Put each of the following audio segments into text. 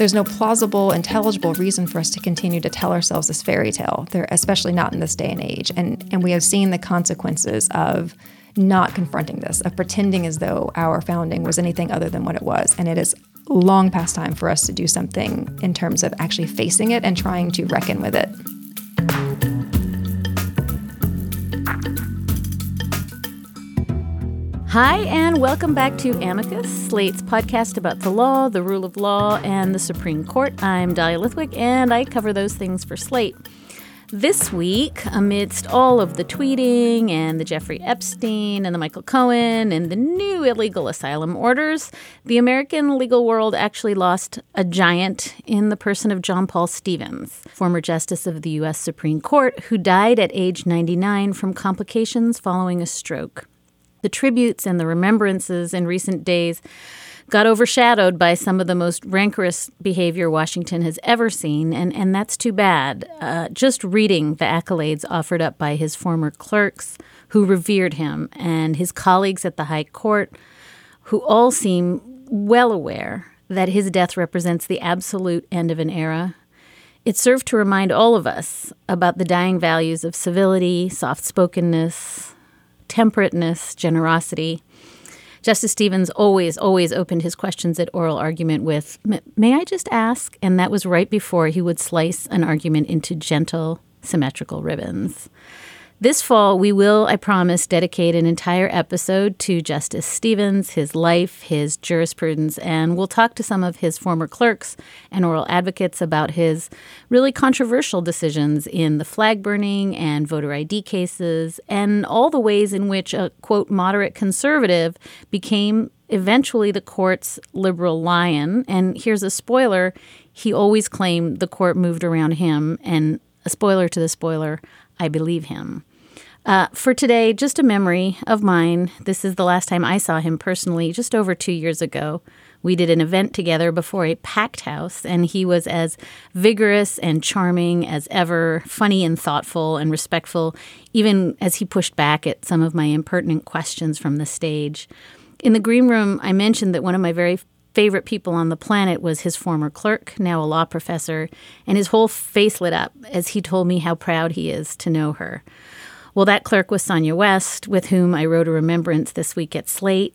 There's no plausible, intelligible reason for us to continue to tell ourselves this fairy tale, especially not in this day and age. And we have seen the consequences of not confronting this, of pretending as though our founding was anything other than what it was. And it is long past time for us to do something in terms of actually facing it and trying to reckon with it. Hi, and welcome back to Amicus, Slate's podcast about the law, the rule of law, and the Supreme Court. I'm Dahlia Lithwick, and I cover those things for Slate. This week, amidst all of the tweeting and the Jeffrey Epstein and the Michael Cohen and the new illegal asylum orders, the American legal world actually lost a giant in the person of John Paul Stevens, former justice of the U.S. Supreme Court, who died at age 99 from complications following a stroke. The tributes and the remembrances in recent days got overshadowed by some of the most rancorous behavior Washington has ever seen, and that's too bad. Just reading the accolades offered up by his former clerks who revered him and his colleagues at the High Court, who all seem well aware that his death represents the absolute end of an era. It served to remind all of us about the dying values of civility, soft-spokenness, temperateness, generosity. Justice Stevens always opened his questions at oral argument with, "May I just ask?" And that was right before he would slice an argument into gentle, symmetrical ribbons. This fall, we will, I promise, dedicate an entire episode to Justice Stevens, his life, his jurisprudence, and we'll talk to some of his former clerks and oral advocates about his really controversial decisions in the flag burning and voter ID cases, and all the ways in which a, quote, moderate conservative became eventually the court's liberal lion. And here's a spoiler, he always claimed the court moved around him, and a spoiler to the spoiler, I believe him. For today, just a memory of mine. This is the last time I saw him personally, just over 2 years ago. We did an event together before a packed house, and he was as vigorous and charming as ever, funny and thoughtful and respectful, even as he pushed back at some of my impertinent questions from the stage. In the green room, I mentioned that one of my very favorite people on the planet was his former clerk, now a law professor, and his whole face lit up as he told me how proud he is to know her. Well, that clerk was Sonia West, with whom I wrote a remembrance this week at Slate,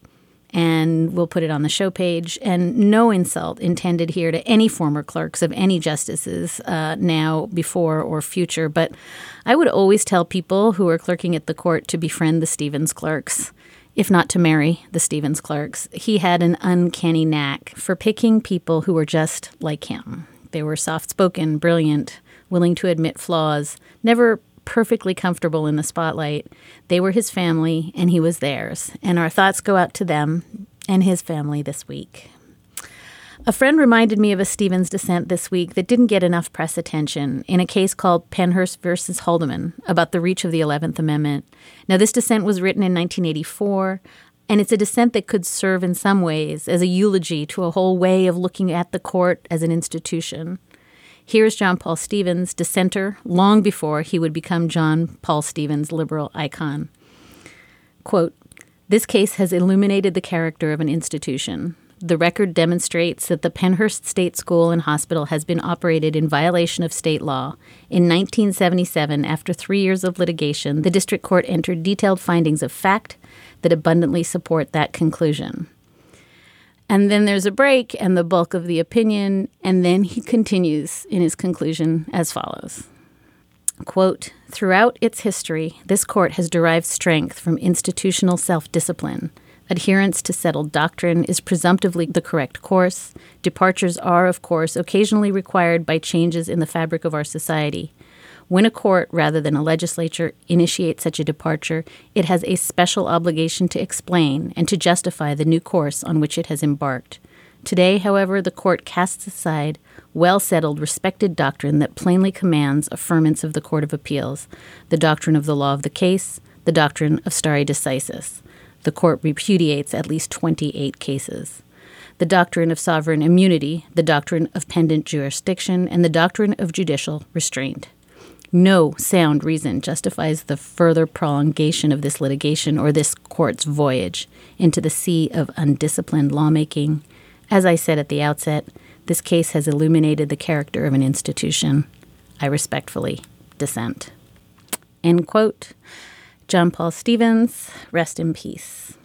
and we'll put it on the show page. And no insult intended here to any former clerks of any justices now, before, or future. But I would always tell people who are clerking at the court to befriend the Stevens clerks, if not to marry the Stevens clerks. He had an uncanny knack for picking people who were just like him. They were soft-spoken, brilliant, willing to admit flaws, never perfectly comfortable in the spotlight. They were his family, and he was theirs. And our thoughts go out to them and his family this week. A friend reminded me of a Stevens dissent this week that didn't get enough press attention in a case called Pennhurst versus Haldeman about the reach of the 11th Amendment. Now, this dissent was written in 1984, and it's a dissent that could serve in some ways as a eulogy to a whole way of looking at the court as an institution. Here's John Paul Stevens, dissenter, long before he would become John Paul Stevens, liberal icon. Quote, "This case has illuminated the character of an institution. The record demonstrates that the Pennhurst State School and Hospital has been operated in violation of state law. In 1977, after 3 years of litigation, the district court entered detailed findings of fact that abundantly support that conclusion." And then there's a break and the bulk of the opinion, and then he continues in his conclusion as follows. Quote, "Throughout its history, this court has derived strength from institutional self-discipline. Adherence to settled doctrine is presumptively the correct course. Departures are, of course, occasionally required by changes in the fabric of our society. When a court, rather than a legislature, initiates such a departure, it has a special obligation to explain and to justify the new course on which it has embarked. Today, however, the court casts aside well-settled, respected doctrine that plainly commands affirmance of the Court of Appeals, the doctrine of the law of the case, the doctrine of stare decisis. The court repudiates at least 28 cases. The doctrine of sovereign immunity, the doctrine of pendent jurisdiction, and the doctrine of judicial restraint. No sound reason justifies the further prolongation of this litigation or this court's voyage into the sea of undisciplined lawmaking. As I said at the outset, This case has illuminated the character of an institution. I respectfully dissent." End quote. John Paul Stevens, rest in peace.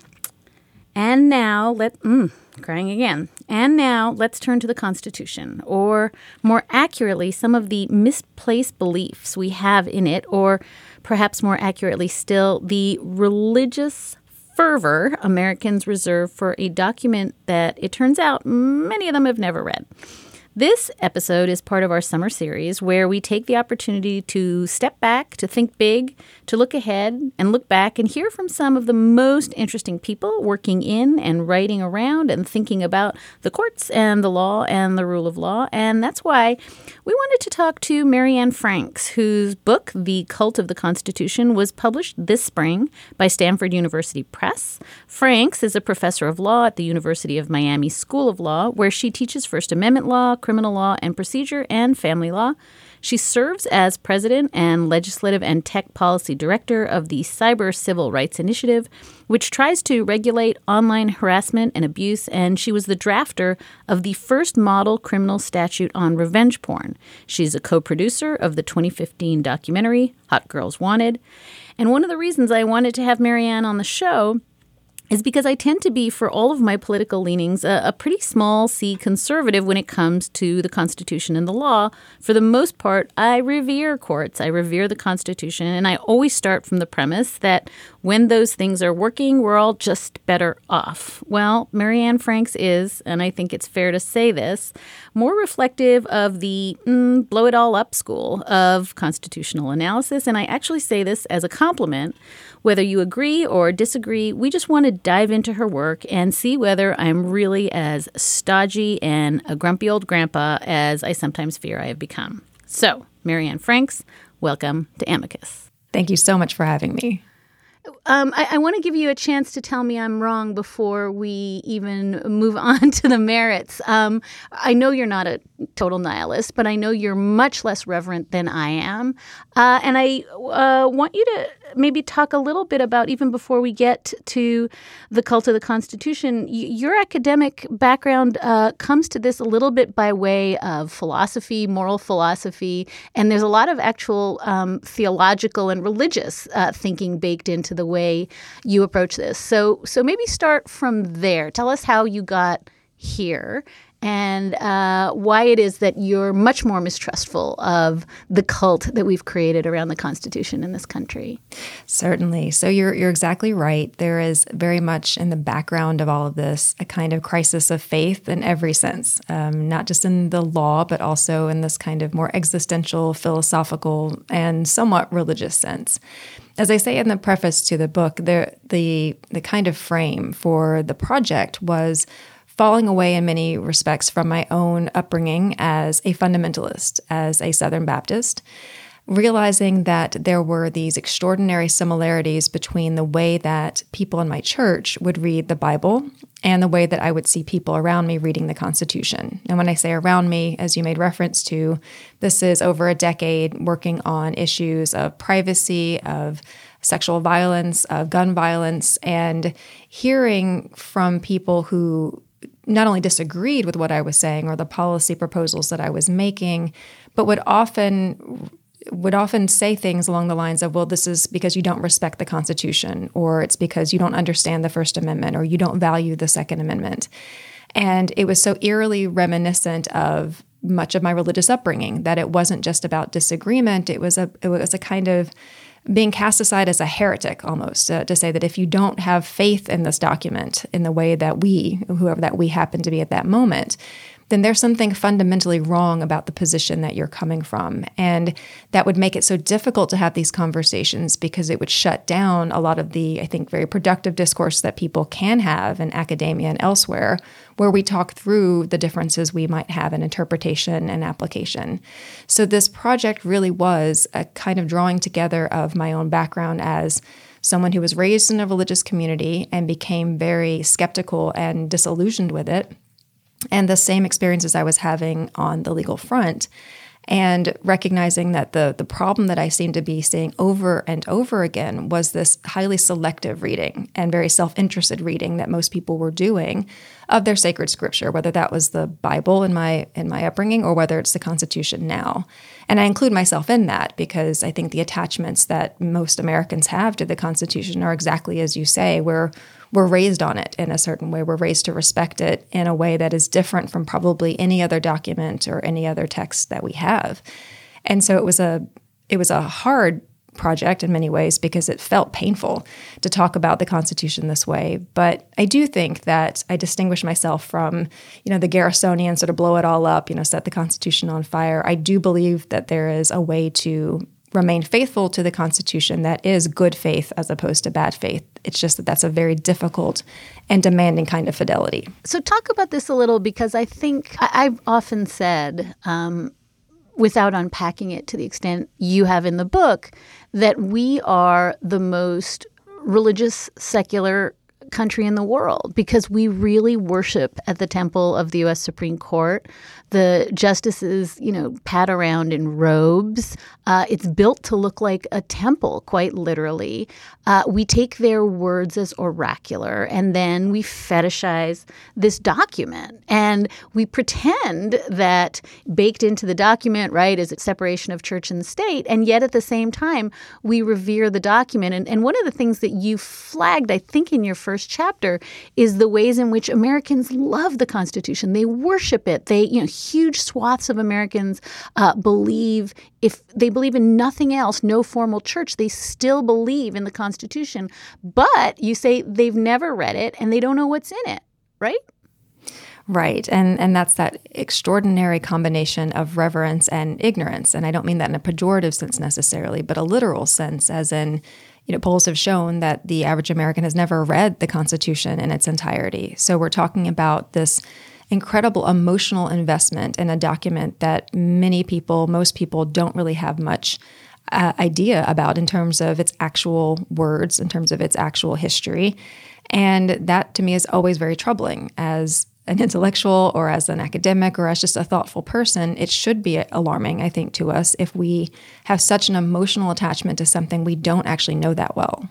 And now, crying again. And now let's turn to the Constitution, or more accurately, some of the misplaced beliefs we have in it, or perhaps more accurately still, the religious fervor Americans reserve for a document that, it turns out, many of them have never read. This episode is part of our summer series where we take the opportunity to step back, to think big, to look ahead and look back and hear from some of the most interesting people working in and writing around and thinking about the courts and the law and the rule of law. And that's why we wanted to talk to Marianne Franks, whose book, The Cult of the Constitution, was published this spring by Stanford University Press. Franks is a professor of law at the University of Miami School of Law, where she teaches First Amendment law, criminal law and procedure, and family law. She serves as president and legislative and tech policy director of the Cyber Civil Rights Initiative, which tries to regulate online harassment and abuse, and she was the drafter of the first model criminal statute on revenge porn. She's a co-producer of the 2015 documentary Hot Girls Wanted. And one of the reasons I wanted to have Marianne on the show is because I tend to be, for all of my political leanings, a pretty small C conservative when it comes to the Constitution and the law. For the most part, I revere courts, I revere the Constitution, and I always start from the premise that when those things are working, we're all just better off. Well, Marianne Franks is, and I think it's fair to say this, more reflective of the blow it all up school of constitutional analysis, and I actually say this as a compliment. Whether you agree or disagree, we just want to dive into her work and see whether I'm really as stodgy and a grumpy old grandpa as I sometimes fear I have become. So, Marianne Franks, welcome to Amicus. Thank you so much for having me. I want to give you a chance to tell me I'm wrong before we even move on to the merits. I know you're not a total nihilist, but I know you're much less reverent than I am. And I want you to maybe talk a little bit about, even before we get to the cult of the Constitution, your academic background comes to this a little bit by way of philosophy, moral philosophy, and there's a lot of actual theological and religious thinking baked into the way you approach this. So maybe start from there. Tell us how you got here and why it is that you're much more mistrustful of the cult that we've created around the Constitution in this country. Certainly. So you're exactly right. There is very much in the background of all of this a kind of crisis of faith in every sense, not just in the law, but also in this kind of more existential, philosophical, and somewhat religious sense. As I say in the preface to the book, the kind of frame for the project was falling away in many respects from my own upbringing as a fundamentalist, as a Southern Baptist, realizing that there were these extraordinary similarities between the way that people in my church would read the Bible and the way that I would see people around me reading the Constitution. And when I say around me, as you made reference to, this is over a decade working on issues of privacy, of sexual violence, of gun violence, and hearing from people who not only disagreed with what I was saying or the policy proposals that I was making, but would often say things along the lines of, well, this is because you don't respect the Constitution, or it's because you don't understand the First Amendment, or you don't value the Second Amendment. And it was so eerily reminiscent of much of my religious upbringing that it wasn't just about disagreement. It was a kind of being cast aside as a heretic almost, to say that if you don't have faith in this document in the way that whoever that we happen to be at that moment, then there's something fundamentally wrong about the position that you're coming from. And that would make it so difficult to have these conversations because it would shut down a lot of the, I think, very productive discourse that people can have in academia and elsewhere, where we talk through the differences we might have in interpretation and application. So this project really was a kind of drawing together of my own background as someone who was raised in a religious community and became very skeptical and disillusioned with it, and the same experiences I was having on the legal front, And recognizing that the problem that I seemed to be seeing over and over again was this highly selective reading and very self-interested reading that most people were doing of their sacred scripture, whether that was the Bible in my upbringing or whether it's the Constitution now. And I include myself in that because I think the attachments that most Americans have to the Constitution are exactly as you say. We're raised on it in a certain way. We're raised to respect it in a way that is different from probably any other document or any other text that we have. And so it was a hard project in many ways because it felt painful to talk about the Constitution this way. But I do think that I distinguish myself from, the Garrisonian sort of blow it all up, set the Constitution on fire. I do believe that there is a way to remain faithful to the Constitution that is good faith as opposed to bad faith. It's just that that's a very difficult and demanding kind of fidelity. So talk about this a little, because I think I've often said, without unpacking it to the extent you have in the book, that we are the most religious, secular country in the world because we really worship at the temple of the U.S. Supreme Court. The justices, pad around in robes. It's built to look like a temple, quite literally. We take their words as oracular, and then we fetishize this document. And we pretend that baked into the document, right, is a separation of church and state. And yet at the same time, we revere the document. And one of the things that you flagged, I think, in your first chapter is the ways in which Americans love the Constitution. They worship it. Huge swaths of Americans believe, if they believe in nothing else, no formal church, they still believe in the Constitution. But you say they've never read it and they don't know what's in it, right? Right. And that's that extraordinary combination of reverence and ignorance. And I don't mean that in a pejorative sense necessarily, but a literal sense, as in, polls have shown that the average American has never read the Constitution in its entirety. So we're talking about this incredible emotional investment in a document that most people don't really have much idea about in terms of its actual words, in terms of its actual history. And that to me is always very troubling. As an intellectual or as an academic or as just a thoughtful person, it should be alarming, I think, to us if we have such an emotional attachment to something we don't actually know that well.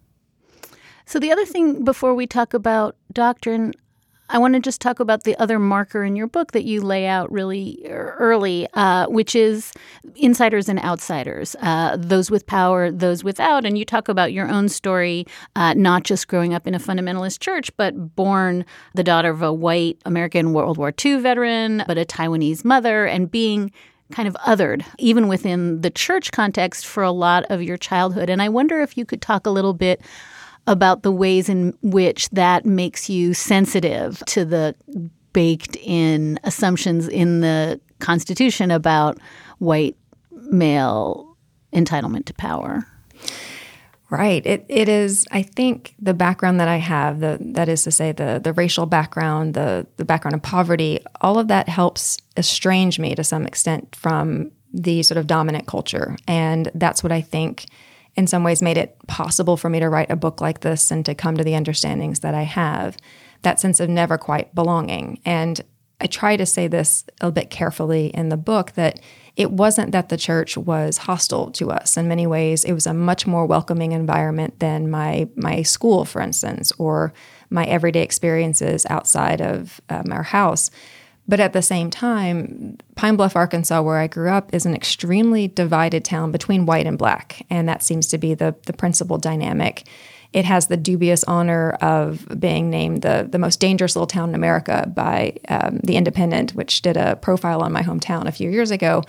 So the other thing before we talk about doctrine, I want to just talk about the other marker in your book that you lay out really early, which is insiders and outsiders, those with power, those without. And you talk about your own story, not just growing up in a fundamentalist church, but born the daughter of a white American World War II veteran, but a Taiwanese mother, and being kind of othered, even within the church context, for a lot of your childhood. And I wonder if you could talk a little bit about the ways in which that makes you sensitive to the baked-in assumptions in the Constitution about white male entitlement to power. Right. It is, I think, the background that I have, that is to say the racial background, the background of poverty, all of that helps estrange me to some extent from the sort of dominant culture. And that's what I think in some ways made it possible for me to write a book like this and to come to the understandings that I have, that sense of never quite belonging. And I try to say this a bit carefully in the book, that it wasn't that the church was hostile to us. In many ways, it was a much more welcoming environment than my school, for instance, or my everyday experiences outside of our house. But at the same time, Pine Bluff, Arkansas, where I grew up, is an extremely divided town between white and black, and that seems to be the principal dynamic. It has the dubious honor of being named the most dangerous little town in America by The Independent, which did a profile on my hometown a few years ago.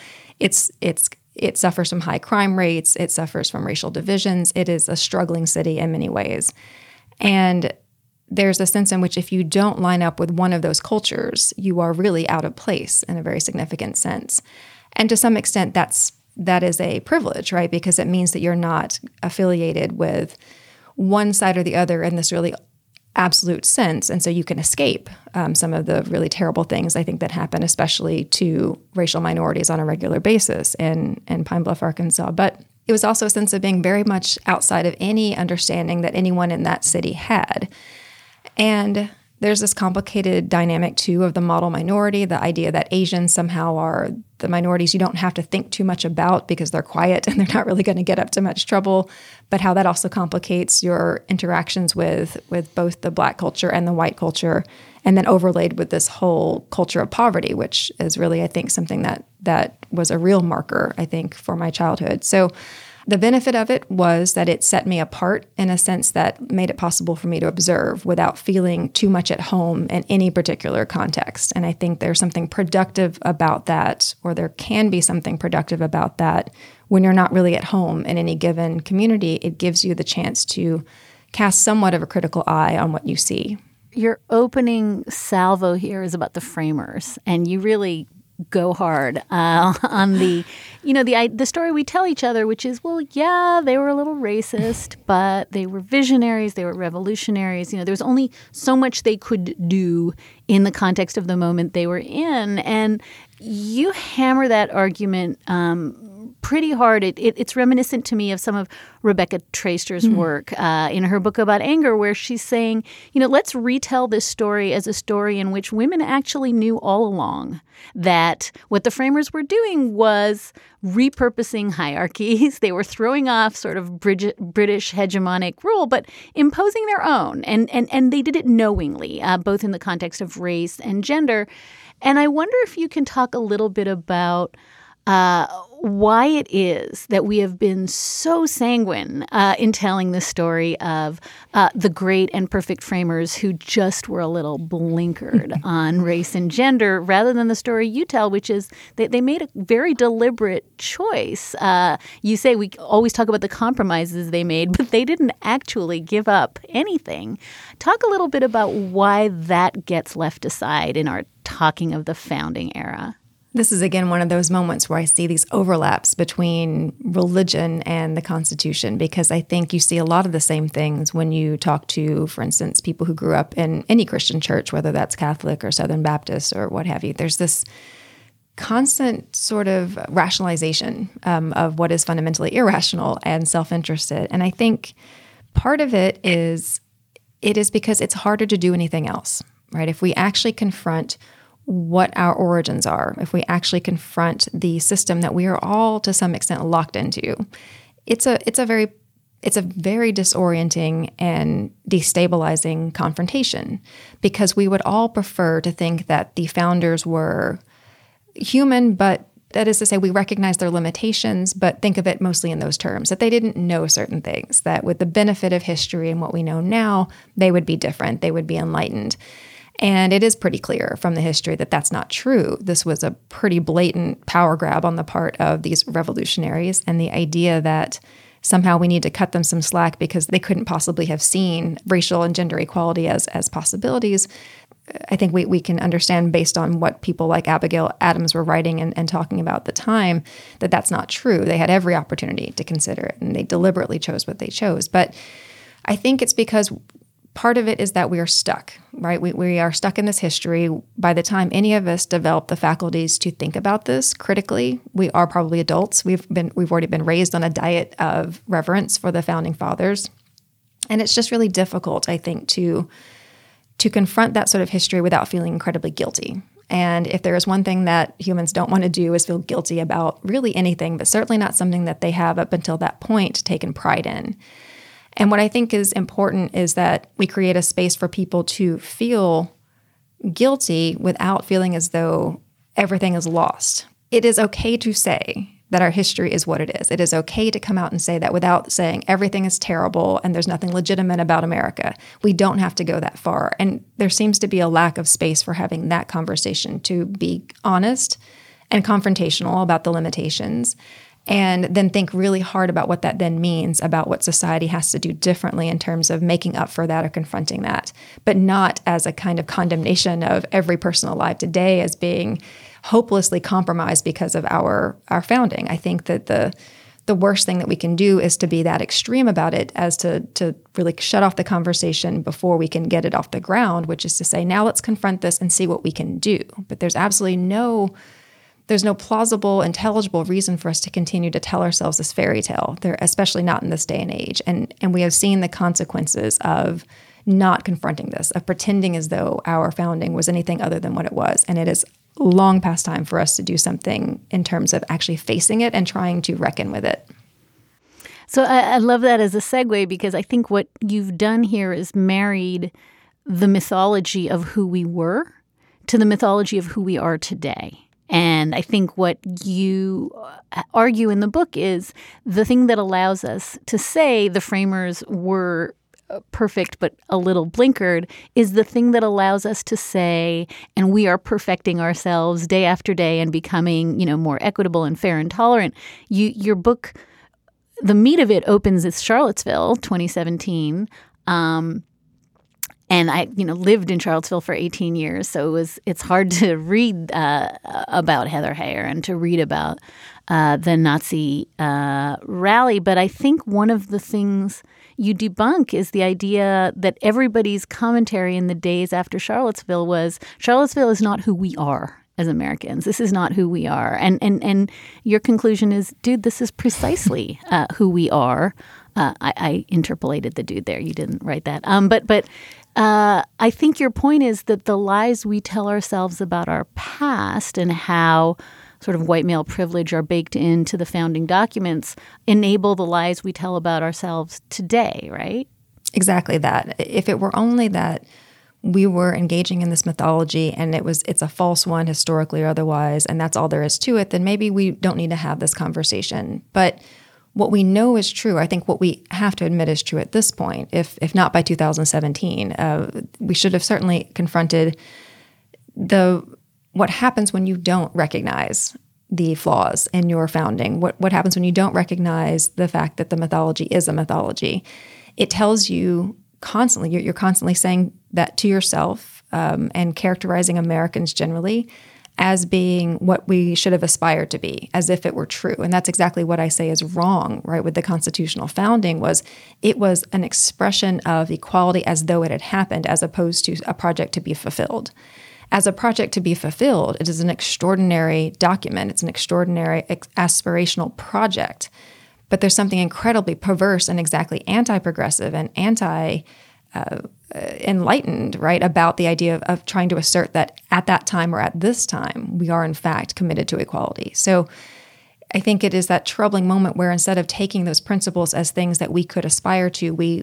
It suffers from high crime rates. It suffers from racial divisions. It is a struggling city in many ways. And there's a sense in which if you don't line up with one of those cultures, you are really out of place in a very significant sense. And to some extent, that is a privilege, right? Because it means that you're not affiliated with one side or the other in this really absolute sense. And so you can escape some of the really terrible things, I think, that happen, especially to racial minorities on a regular basis in Pine Bluff, Arkansas. But it was also a sense of being very much outside of any understanding that anyone in that city had. And There's this complicated dynamic, too, of the model minority, the idea that Asians somehow are the minorities you don't have to think too much about because they're quiet and they're not really going to get up to much trouble, but how that also complicates your interactions with both the Black culture and the white culture, and then overlaid with this whole culture of poverty, which is really, I think, something that was a real marker, I think, for my childhood. So the benefit of it was that it set me apart in a sense that made it possible for me to observe without feeling too much at home in any particular context. And I think there's something productive about that, or there can be something productive about that when you're not really at home in any given community. It gives you the chance to cast somewhat of a critical eye on what you see. Your opening salvo here is about the framers, and you really go hard on the story we tell each other, which is, well, yeah, they were a little racist, but they were visionaries, they were revolutionaries. There was only so much they could do in the context of the moment they were in. And you hammer that argument pretty hard. It's reminiscent to me of some of Rebecca Traister's work in her book about anger, where she's saying, let's retell this story as a story in which women actually knew all along that what the framers were doing was repurposing hierarchies. They were throwing off sort of British hegemonic rule, but imposing their own. And they did it knowingly, both in the context of race and gender. And I wonder if you can talk a little bit about why it is that we have been so sanguine in telling the story of the great and perfect framers who just were a little blinkered on race and gender, rather than the story you tell, which is they made a very deliberate choice. You say we always talk about the compromises they made, but they didn't actually give up anything. Talk a little bit about why that gets left aside in our talking of the founding era. This is, again, one of those moments where I see these overlaps between religion and the Constitution, because I think you see a lot of the same things when you talk to, for instance, people who grew up in any Christian church, whether that's Catholic or Southern Baptist or what have you. There's this constant sort of rationalization of what is fundamentally irrational and self-interested. And I think part of it is because it's harder to do anything else, right? If we actually confront what our origins are, if we actually confront the system that we are all to some extent locked into, it's a very disorienting and destabilizing confrontation, because we would all prefer to think that the founders were human, but that is to say, we recognize their limitations, but think of it mostly in those terms, that they didn't know certain things, that with the benefit of history and what we know now, they would be different, they would be enlightened. And it is pretty clear from the history that that's not true. This was a pretty blatant power grab on the part of these revolutionaries, and the idea that somehow we need to cut them some slack because they couldn't possibly have seen racial and gender equality as possibilities. I think we can understand, based on what people like Abigail Adams were writing and talking about at the time, that that's not true. They had every opportunity to consider it, and they deliberately chose what they chose. But I think it's because part of it is that we are stuck, right? We are stuck in this history. By the time any of us develop the faculties to think about this critically, we are probably adults. We've already been raised on a diet of reverence for the founding fathers. And it's just really difficult, I think, to confront that sort of history without feeling incredibly guilty. And if there is one thing that humans don't want to do is feel guilty about really anything, but certainly not something that they have up until that point taken pride in. And what I think is important is that we create a space for people to feel guilty without feeling as though everything is lost. It is okay to say that our history is what it is. It is okay to come out and say that without saying everything is terrible and there's nothing legitimate about America. We don't have to go that far. And there seems to be a lack of space for having that conversation, to be honest and confrontational about the limitations, and then think really hard about what that then means about what society has to do differently in terms of making up for that or confronting that, but not as a kind of condemnation of every person alive today as being hopelessly compromised because of our founding. I think that the worst thing that we can do is to be that extreme about it, as to really shut off the conversation before we can get it off the ground, which is to say, now let's confront this and see what we can do. But there's absolutely there's no plausible, intelligible reason for us to continue to tell ourselves this fairy tale, especially not in this day and age. And we have seen the consequences of not confronting this, of pretending as though our founding was anything other than what it was. And it is long past time for us to do something in terms of actually facing it and trying to reckon with it. So I love that as a segue, because I think what you've done here is married the mythology of who we were to the mythology of who we are today. And I think what you argue in the book is the thing that allows us to say the framers were perfect but a little blinkered is the thing that allows us to say, and we are perfecting ourselves day after day and becoming, more equitable and fair and tolerant. Your book, the meat of it opens at Charlottesville, 2017. And I, lived in Charlottesville for 18 years, so it's hard to read about Heather Heyer and to read about the Nazi rally. But I think one of the things you debunk is the idea that everybody's commentary in the days after Charlottesville was Charlottesville is not who we are as Americans. This is not who we are. And your conclusion is, dude, this is precisely who we are. I interpolated the dude there. You didn't write that. But I think your point is that the lies we tell ourselves about our past and how sort of white male privilege are baked into the founding documents enable the lies we tell about ourselves today, right? Exactly that. If it were only that we were engaging in this mythology and it's a false one historically or otherwise, and that's all there is to it, then maybe we don't need to have this conversation. But what we know is true, I think what we have to admit is true at this point, if not by 2017, we should have certainly confronted what happens when you don't recognize the flaws in your founding. What happens when you don't recognize the fact that the mythology is a mythology? It tells you constantly, you're constantly saying that to yourself and characterizing Americans generally as being what we should have aspired to be, as if it were true. And that's exactly what I say is wrong, right, with the constitutional founding it was an expression of equality as though it had happened, as opposed to a project to be fulfilled. As a project to be fulfilled, it is an extraordinary document. It's an extraordinary aspirational project. But there's something incredibly perverse and exactly anti-progressive and enlightened, right, about the idea of trying to assert that at that time or at this time, we are in fact committed to equality. So I think it is that troubling moment where instead of taking those principles as things that we could aspire to, we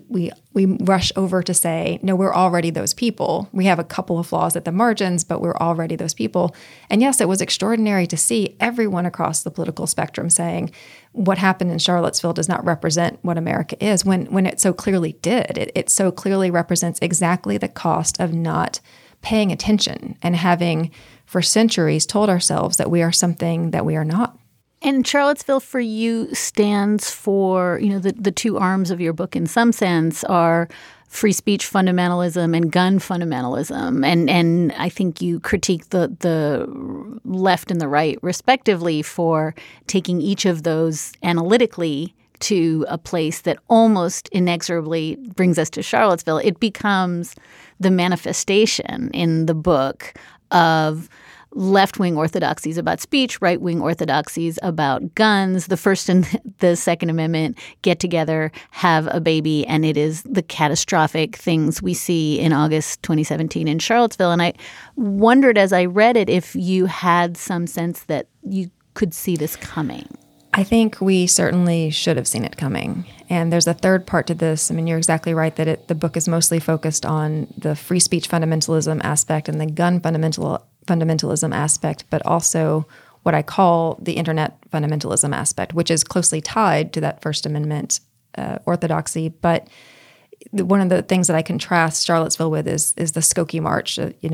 rush over to say, no, we're already those people. We have a couple of flaws at the margins, but we're already those people. And yes, it was extraordinary to see everyone across the political spectrum saying what happened in Charlottesville does not represent what America is, when it so clearly did. It so clearly represents exactly the cost of not paying attention and having for centuries told ourselves that we are something that we are not. And Charlottesville for you stands for, the two arms of your book in some sense are free speech fundamentalism and gun fundamentalism. And I think you critique the left and the right respectively for taking each of those analytically to a place that almost inexorably brings us to Charlottesville. It becomes the manifestation in the book of left-wing orthodoxies about speech, right-wing orthodoxies about guns. The First and the Second Amendment get together, have a baby, and it is the catastrophic things we see in August 2017 in Charlottesville. And I wondered as I read it if you had some sense that you could see this coming. I think we certainly should have seen it coming. And there's a third part to this. I mean, you're exactly right that the book is mostly focused on the free speech fundamentalism aspect and the gun fundamentalism aspect, but also what I call the internet fundamentalism aspect, which is closely tied to that First Amendment orthodoxy. But one of the things that I contrast Charlottesville with is the Skokie March, of the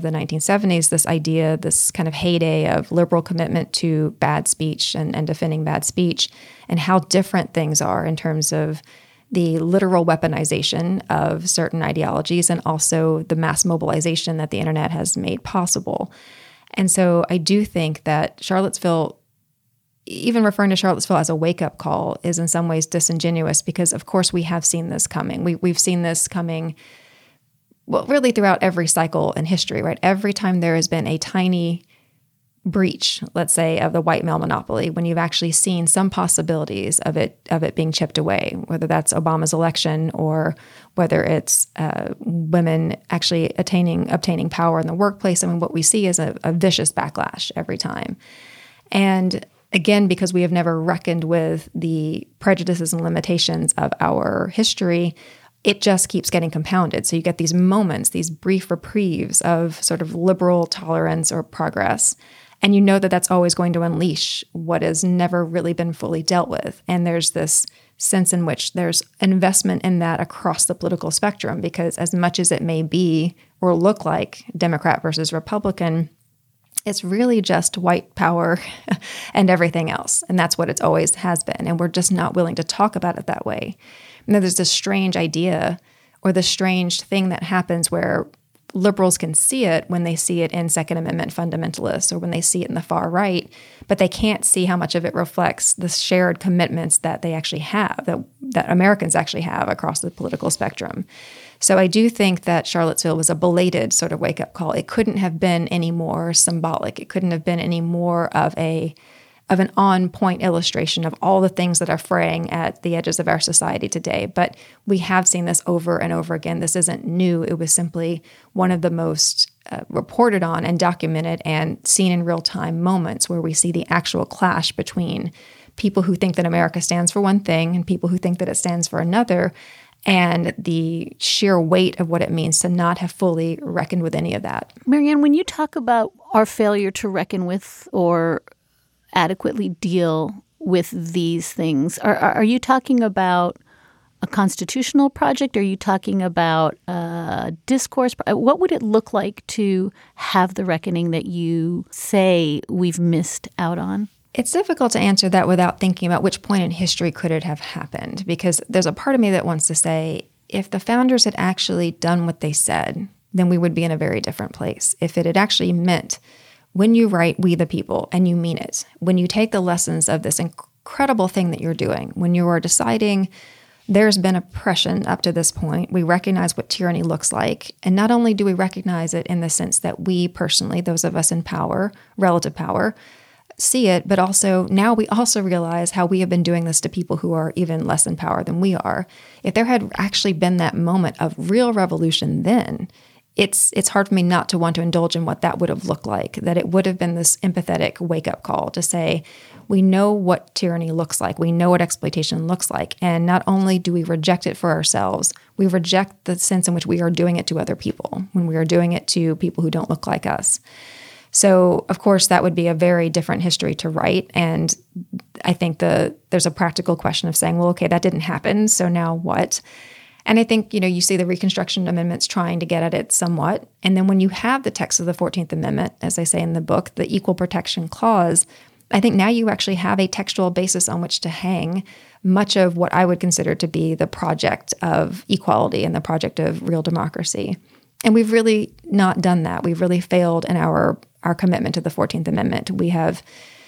1970s, this idea, this kind of heyday of liberal commitment to bad speech and defending bad speech, and how different things are in terms of the literal weaponization of certain ideologies and also the mass mobilization that the internet has made possible. And so I do think that Charlottesville, even referring to Charlottesville as a wake-up call, is in some ways disingenuous because, of course, we have seen this coming. We've seen this coming, well, really throughout every cycle in history, right? Every time there has been a tiny breach, let's say, of the white male monopoly, when you've actually seen some possibilities of it being chipped away, whether that's Obama's election or whether it's women actually obtaining power in the workplace. I mean, what we see is a vicious backlash every time. And again, because we have never reckoned with the prejudices and limitations of our history, it just keeps getting compounded. So you get these moments, these brief reprieves of sort of liberal tolerance or progress. And you know that that's always going to unleash what has never really been fully dealt with. And there's this sense in which there's investment in that across the political spectrum, because as much as it may be or look like Democrat versus Republican, it's really just white power and everything else. And that's what it always has been. And we're just not willing to talk about it that way. And there's this strange idea or the strange thing that happens where liberals can see it when they see it in Second Amendment fundamentalists or when they see it in the far right, but they can't see how much of it reflects the shared commitments that they actually have, that Americans actually have across the political spectrum. So I do think that Charlottesville was a belated sort of wake-up call. It couldn't have been any more symbolic. It couldn't have been any more of an on-point illustration of all the things that are fraying at the edges of our society today. But we have seen this over and over again. This isn't new. It was simply one of the most reported on and documented and seen in real time moments where we see the actual clash between people who think that America stands for one thing and people who think that it stands for another, and the sheer weight of what it means to not have fully reckoned with any of that. Marianne, when you talk about our failure to reckon with or adequately deal with these things, are you talking about a constitutional project? Are you talking about a discourse? What would it look like to have the reckoning that you say we've missed out on? It's difficult to answer that without thinking about which point in history could it have happened, because there's a part of me that wants to say, if the founders had actually done what they said, then we would be in a very different place. If it had actually meant, when you write "we the people" and you mean it, when you take the lessons of this incredible thing that you're doing, when you are deciding there's been oppression up to this point, we recognize what tyranny looks like. And not only do we recognize it in the sense that we personally, those of us in power, relative power, see it, but also now we also realize how we have been doing this to people who are even less in power than we are. If there had actually been that moment of real revolution then, it's hard for me not to want to indulge in what that would have looked like, that it would have been this empathetic wake-up call to say, we know what tyranny looks like, we know what exploitation looks like, and not only do we reject it for ourselves, we reject the sense in which we are doing it to other people, when we are doing it to people who don't look like us. So, of course, that would be a very different history to write. And I think there's a practical question of saying, well, okay, that didn't happen, so now what? And I think, you see the Reconstruction Amendments trying to get at it somewhat. And then when you have the text of the 14th Amendment, as I say in the book, the Equal Protection Clause, I think now you actually have a textual basis on which to hang much of what I would consider to be the project of equality and the project of real democracy. And we've really not done that. We've really failed in our commitment to the 14th Amendment. We have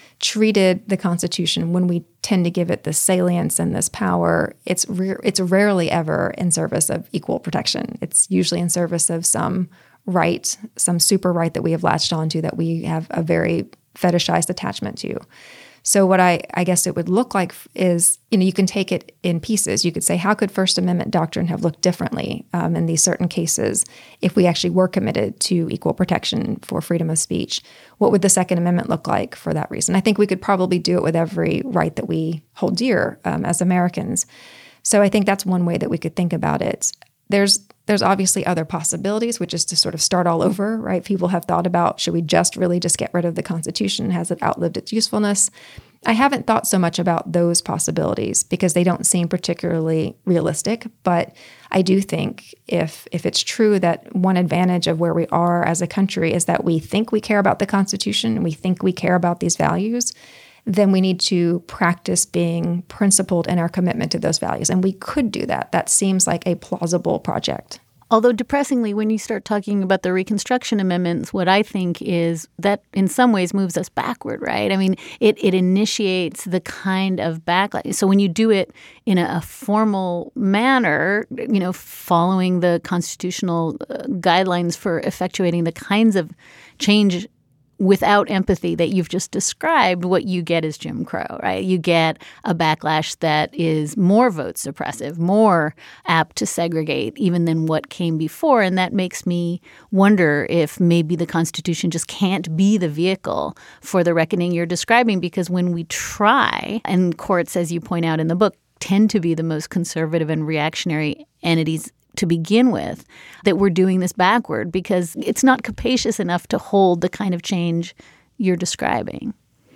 treated the Constitution, when we tend to give it this salience and this power, it's rarely ever in service of equal protection. It's usually in service of some right, some super right that we have latched onto that we have a very fetishized attachment to. So what I guess it would look like is, you can take it in pieces. You could say, how could First Amendment doctrine have looked differently in these certain cases if we actually were committed to equal protection for freedom of speech? What would the Second Amendment look like for that reason? I think we could probably do it with every right that we hold dear as Americans. So I think that's one way that we could think about it. There's obviously other possibilities, which is to sort of start all over, right? People have thought about, should we just get rid of the Constitution? Has it outlived its usefulness? I haven't thought so much about those possibilities because they don't seem particularly realistic. But I do think if it's true that one advantage of where we are as a country is that we think we care about the Constitution and we think we care about these values, then we need to practice being principled in our commitment to those values. And we could do that. That seems like a plausible project. Although depressingly, when you start talking about the Reconstruction Amendments, what I think is that in some ways moves us backward, right? I mean, it initiates the kind of backlash. So when you do it in a formal manner, following the constitutional guidelines for effectuating the kinds of change without empathy that you've just described, what you get is Jim Crow, right? You get a backlash that is more vote suppressive, more apt to segregate even than what came before. And that makes me wonder if maybe the Constitution just can't be the vehicle for the reckoning you're describing, because when we try, and courts, as you point out in the book, tend to be the most conservative and reactionary entities to begin with, that we're doing this backward because it's not capacious enough to hold the kind of change you're describing.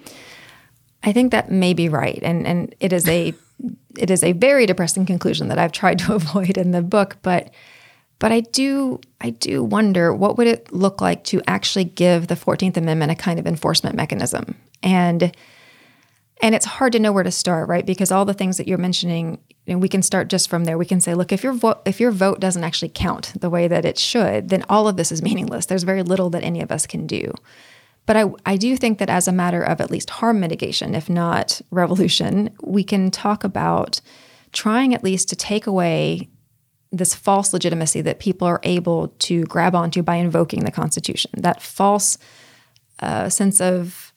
I think that may be right. And it is a very depressing conclusion that I've tried to avoid in the book, but I do wonder, what would it look like to actually give the 14th Amendment a kind of enforcement mechanism? And it's hard to know where to start, right? Because all the things that you're mentioning, we can start just from there. We can say, look, if your vote doesn't actually count the way that it should, then all of this is meaningless. There's very little that any of us can do. But I do think that as a matter of at least harm mitigation, if not revolution, we can talk about trying at least to take away this false legitimacy that people are able to grab onto by invoking the Constitution. That false sense of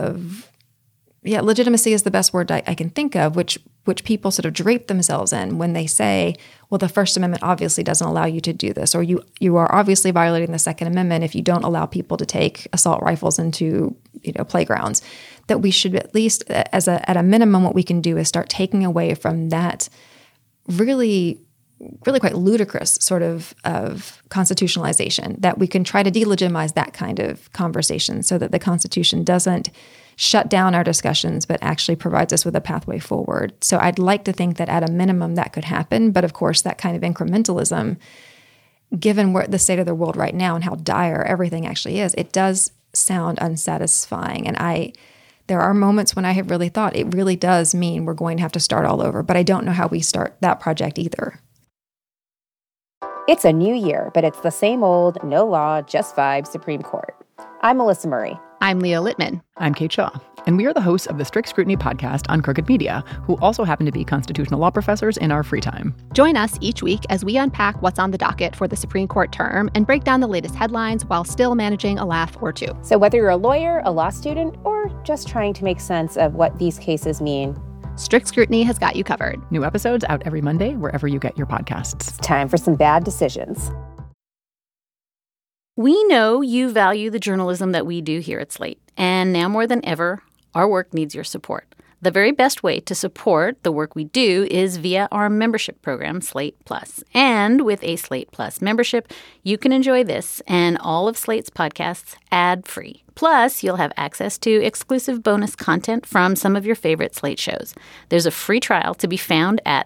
legitimacy is the best word I can think of, which people sort of drape themselves in when they say, well, the First Amendment obviously doesn't allow you to do this, or you are obviously violating the Second Amendment if you don't allow people to take assault rifles into playgrounds. That we should at least, at a minimum, what we can do is start taking away from that really quite ludicrous sort of constitutionalization, that we can try to delegitimize that kind of conversation so that the Constitution doesn't shut down our discussions, but actually provides us with a pathway forward. So I'd like to think that at a minimum that could happen. But of course, that kind of incrementalism, given the state of the world right now and how dire everything actually is, it does sound unsatisfying. And there are moments when I have really thought it really does mean we're going to have to start all over. But I don't know how we start that project either. It's a new year, but it's the same old, no law, just vibes Supreme Court. I'm Melissa Murray. I'm Leah Littman. I'm Kate Shaw, and we are the hosts of the Strict Scrutiny podcast on Crooked Media, who also happen to be constitutional law professors in our free time. Join us each week as we unpack what's on the docket for the Supreme Court term and break down the latest headlines while still managing a laugh or two. So whether you're a lawyer, a law student, or just trying to make sense of what these cases mean, Strict Scrutiny has got you covered. New episodes out every Monday, wherever you get your podcasts. It's time for some bad decisions. We know you value the journalism that we do here at Slate, and now more than ever, our work needs your support. The very best way to support the work we do is via our membership program, Slate Plus. And with a Slate Plus membership, you can enjoy this and all of Slate's podcasts ad-free. Plus, you'll have access to exclusive bonus content from some of your favorite Slate shows. There's a free trial to be found at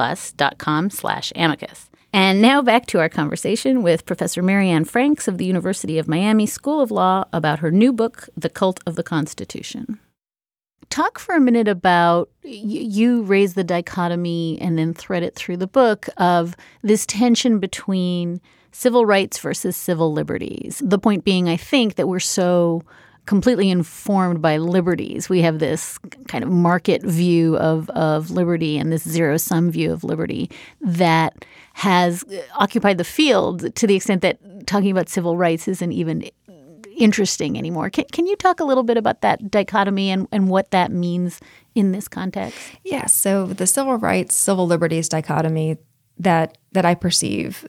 slateplus.com/amicus. And now back to our conversation with Professor Marianne Franks of the University of Miami School of Law about her new book, The Cult of the Constitution. Talk for a minute about, you raise the dichotomy and then thread it through the book of this tension between civil rights versus civil liberties. The point being, I think, that we're so completely informed by liberties. We have this kind of market view of liberty and this zero-sum view of liberty that has occupied the field to the extent that talking about civil rights isn't even interesting anymore. Can you talk a little bit about that dichotomy and what that means in this context? Yeah, so the civil rights, civil liberties dichotomy that I perceive,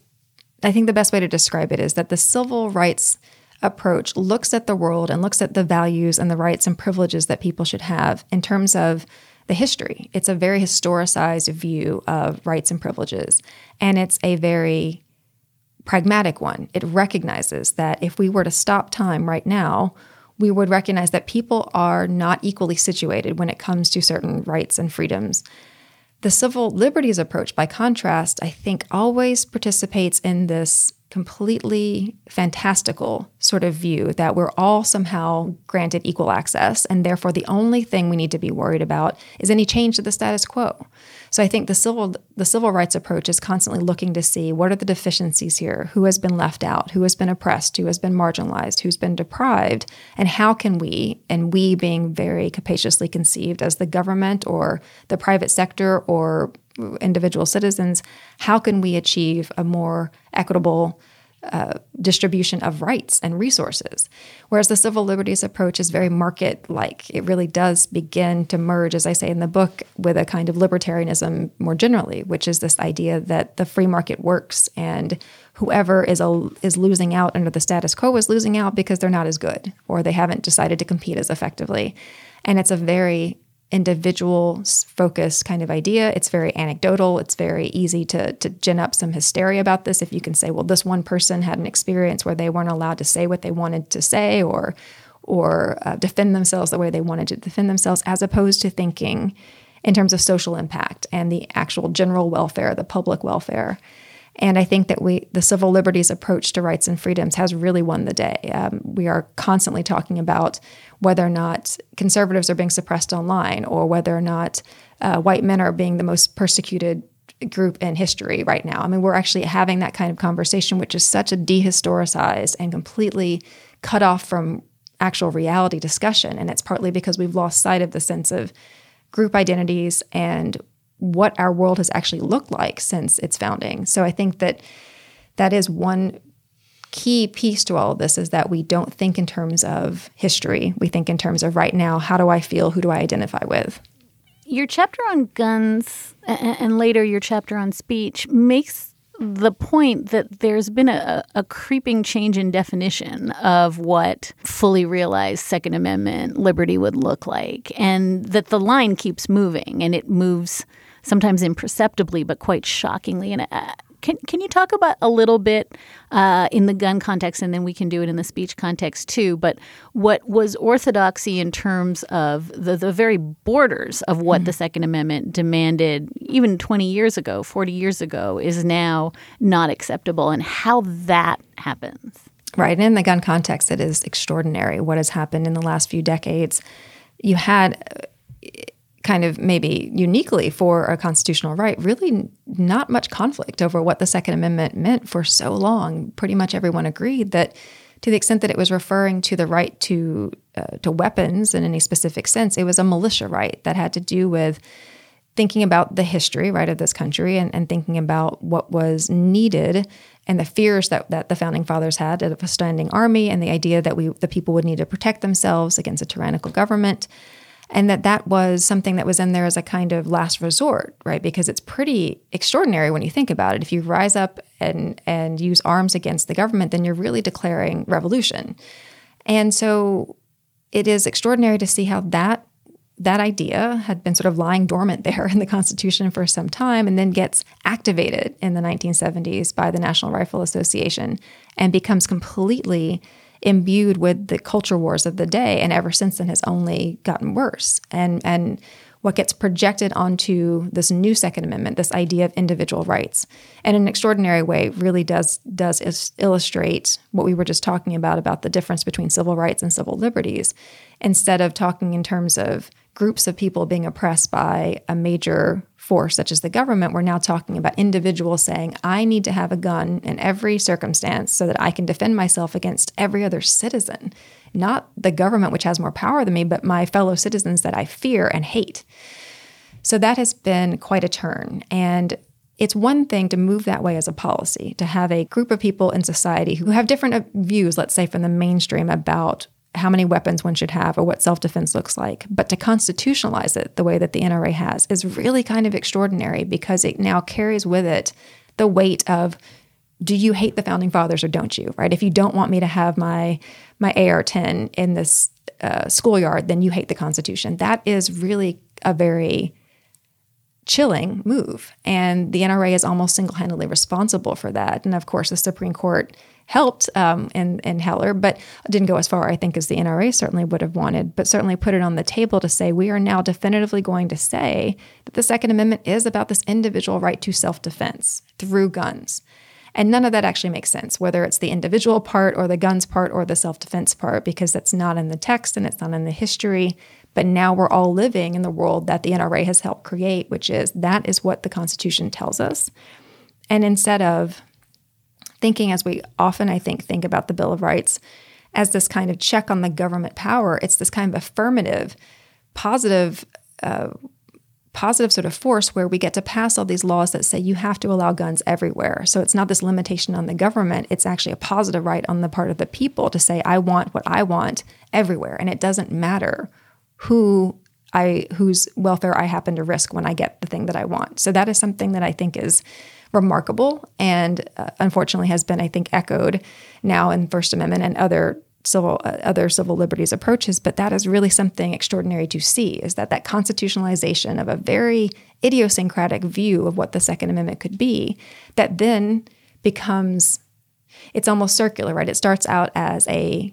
I think the best way to describe it is that the civil rights approach looks at the world and looks at the values and the rights and privileges that people should have in terms of the history. It's a very historicized view of rights and privileges, and it's a very pragmatic one. It recognizes that if we were to stop time right now, we would recognize that people are not equally situated when it comes to certain rights and freedoms. The civil liberties approach, by contrast, I think always participates in this completely fantastical sort of view that we're all somehow granted equal access, and therefore the only thing we need to be worried about is any change to the status quo. So I think the civil rights approach is constantly looking to see what are the deficiencies here, who has been left out, who has been oppressed, who has been marginalized, who's been deprived, and how can we, and we being very capaciously conceived as the government or the private sector or individual citizens, how can we achieve a more equitable distribution of rights and resources. Whereas the civil liberties approach is very market-like. It really does begin to merge, as I say in the book, with a kind of libertarianism more generally, which is this idea that the free market works and whoever is losing out under the status quo is losing out because they're not as good or they haven't decided to compete as effectively. And it's a very individual-focused kind of idea. It's very anecdotal. It's very easy to gin up some hysteria about this if you can say, well, this one person had an experience where they weren't allowed to say what they wanted to say or defend themselves the way they wanted to defend themselves, as opposed to thinking in terms of social impact and the actual general welfare, the public welfare. And I think that the civil liberties approach to rights and freedoms has really won the day. We are constantly talking about whether or not conservatives are being suppressed online or whether or not white men are being the most persecuted group in history right now. I mean, we're actually having that kind of conversation, which is such a dehistoricized and completely cut off from actual reality discussion. And it's partly because we've lost sight of the sense of group identities and what our world has actually looked like since its founding. So I think that is one key piece to all of this, is that we don't think in terms of history. We think in terms of right now, how do I feel? Who do I identify with? Your chapter on guns and later your chapter on speech makes the point that there's been a creeping change in definition of what fully realized Second Amendment liberty would look like, and that the line keeps moving, and it moves sometimes imperceptibly, but quite shockingly. And can you talk about a little bit in the gun context, and then we can do it in the speech context too, but what was orthodoxy in terms of the very borders of what the Second Amendment demanded even 20 years ago, 40 years ago, is now not acceptable, and how that happens? Right. And in the gun context, it is extraordinary what has happened in the last few decades. You had kind of maybe uniquely for a constitutional right, really not much conflict over what the Second Amendment meant for so long. Pretty much everyone agreed that to the extent that it was referring to the right to weapons in any specific sense, it was a militia right that had to do with thinking about the history, right, of this country and thinking about what was needed and the fears that the Founding Fathers had of a standing army and the idea that the people would need to protect themselves against a tyrannical government. And that was something that was in there as a kind of last resort, right? Because it's pretty extraordinary when you think about it. If you rise up and use arms against the government, then you're really declaring revolution. And so it is extraordinary to see how that idea had been sort of lying dormant there in the Constitution for some time and then gets activated in the 1970s by the National Rifle Association and becomes completely imbued with the culture wars of the day, and ever since then has only gotten worse. And what gets projected onto this new Second Amendment, this idea of individual rights, in an extraordinary way really does illustrate what we were just talking about the difference between civil rights and civil liberties. Instead of talking in terms of groups of people being oppressed by a major force such as the government, we're now talking about individuals saying, I need to have a gun in every circumstance so that I can defend myself against every other citizen, not the government, which has more power than me, but my fellow citizens that I fear and hate. So that has been quite a turn. And it's one thing to move that way as a policy, to have a group of people in society who have different views, let's say, from the mainstream about how many weapons one should have or what self-defense looks like. But to constitutionalize it the way that the NRA has is really kind of extraordinary, because it now carries with it the weight of, do you hate the Founding Fathers or don't you, right? If you don't want me to have my AR-10 in this schoolyard, then you hate the Constitution. That is really a very chilling move. And the NRA is almost single-handedly responsible for that. And of course, the Supreme Court helped in Heller, but didn't go as far, I think, as the NRA certainly would have wanted, but certainly put it on the table to say, we are now definitively going to say that the Second Amendment is about this individual right to self-defense through guns. And none of that actually makes sense, whether it's the individual part or the guns part or the self-defense part, because that's not in the text and it's not in the history. But now we're all living in the world that the NRA has helped create, which is that is what the Constitution tells us. And instead of thinking, as we often, I think about the Bill of Rights as this kind of check on the government power, it's this kind of affirmative, positive positive sort of force where we get to pass all these laws that say you have to allow guns everywhere. So it's not this limitation on the government. It's actually a positive right on the part of the people to say, I want what I want everywhere. And it doesn't matter whose welfare I happen to risk when I get the thing that I want. So that is something that I think is remarkable and unfortunately has been, I think, echoed now in First Amendment and other civil liberties approaches. But that is really something extraordinary to see, is that constitutionalization of a very idiosyncratic view of what the Second Amendment could be, that then becomes, it's almost circular, right? It starts out as a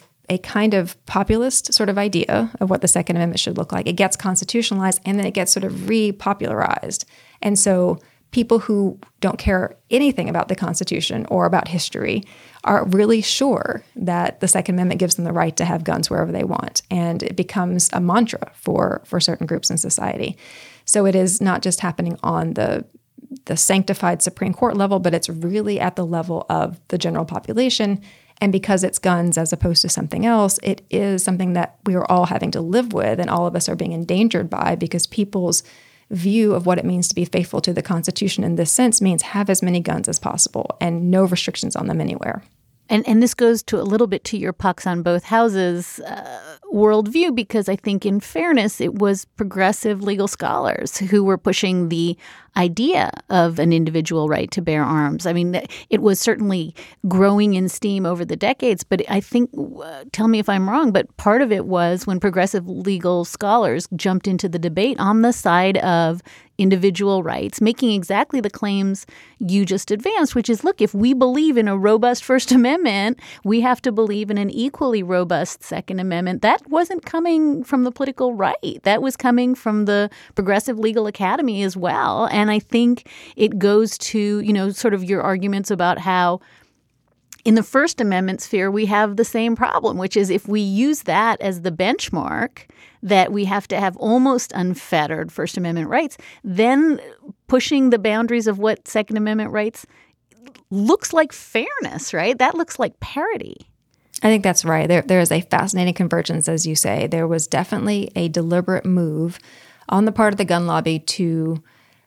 kind of populist sort of idea of what the Second Amendment should look like. It gets constitutionalized, and then it gets sort of repopularized. And so people who don't care anything about the Constitution or about history are really sure that the Second Amendment gives them the right to have guns wherever they want. And it becomes a mantra for certain groups in society. So it is not just happening on the sanctified Supreme Court level, but it's really at the level of the general population. And because it's guns as opposed to something else, it is something that we are all having to live with, and all of us are being endangered by, because people's view of what it means to be faithful to the Constitution in this sense means have as many guns as possible and no restrictions on them anywhere. And this goes to a little bit to your pucks on both houses worldview, because I think in fairness, it was progressive legal scholars who were pushing the idea of an individual right to bear arms. I mean, it was certainly growing in steam over the decades, but I think, tell me if I'm wrong, but part of it was when progressive legal scholars jumped into the debate on the side of individual rights, making exactly the claims you just advanced, which is, look, if we believe in a robust First Amendment, we have to believe in an equally robust Second Amendment. That wasn't coming from the political right. That was coming from the Progressive Legal Academy as well. And I think it goes to, sort of your arguments about how in the First Amendment sphere, we have the same problem, which is if we use that as the benchmark, that we have to have almost unfettered First Amendment rights, then pushing the boundaries of what Second Amendment rights looks like fairness, right? That looks like parity. I think that's right. There is a fascinating convergence, as you say. There was definitely a deliberate move on the part of the gun lobby to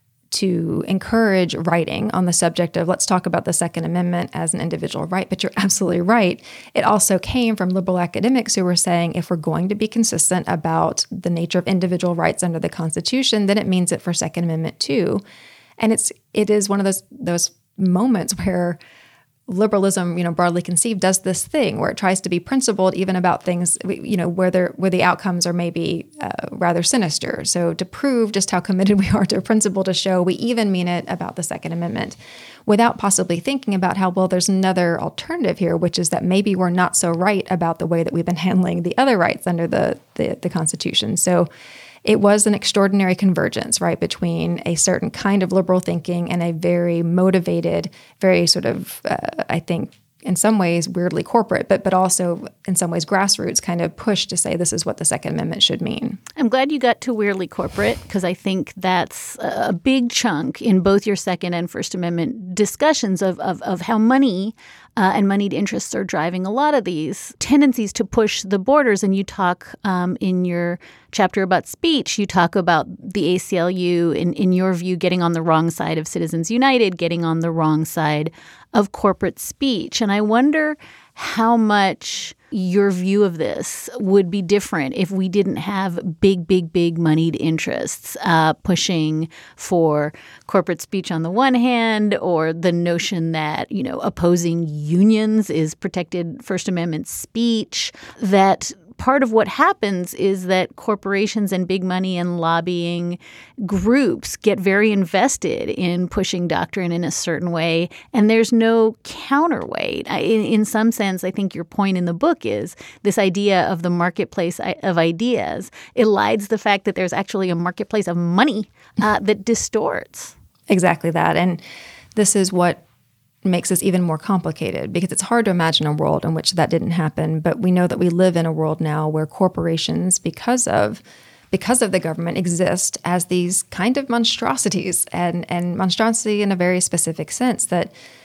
encourage writing on the subject of, let's talk about the Second Amendment as an individual right. But you're absolutely right. It also came from liberal academics who were saying, if we're going to be consistent about the nature of individual rights under the Constitution, then it means it for Second Amendment too. And it is one of those moments where liberalism, broadly conceived, does this thing where it tries to be principled even about things, where the outcomes are maybe rather sinister. So to prove just how committed we are to a principle, to show we even mean it about the Second Amendment, without possibly thinking about how, well, there's another alternative here, which is that maybe we're not so right about the way that we've been handling the other rights under the Constitution. So it was an extraordinary convergence, right, between a certain kind of liberal thinking and a very motivated, very sort of, I think, in some ways weirdly corporate, but also in some ways grassroots kind of push to say this is what the Second Amendment should mean. I'm glad you got to weirdly corporate, because I think that's a big chunk in both your Second and First Amendment discussions of how money and moneyed interests are driving a lot of these tendencies to push the borders. And you talk in your chapter about speech, you talk about the ACLU, in your view, getting on the wrong side of Citizens United, getting on the wrong side of corporate speech. And I wonder how much your view of this would be different if we didn't have big moneyed interests pushing for corporate speech on the one hand, or the notion that, opposing unions is protected First Amendment speech, that part of what happens is that corporations and big money and lobbying groups get very invested in pushing doctrine in a certain way, and there's no counterweight. In some sense, I think your point in the book is this idea of the marketplace of ideas elides the fact that there's actually a marketplace of money that distorts. Exactly that. And this is what makes this even more complicated, because it's hard to imagine a world in which that didn't happen. But we know that we live in a world now where corporations, because of the government, exist as these kind of monstrosities, and monstrosity in a very specific sense, that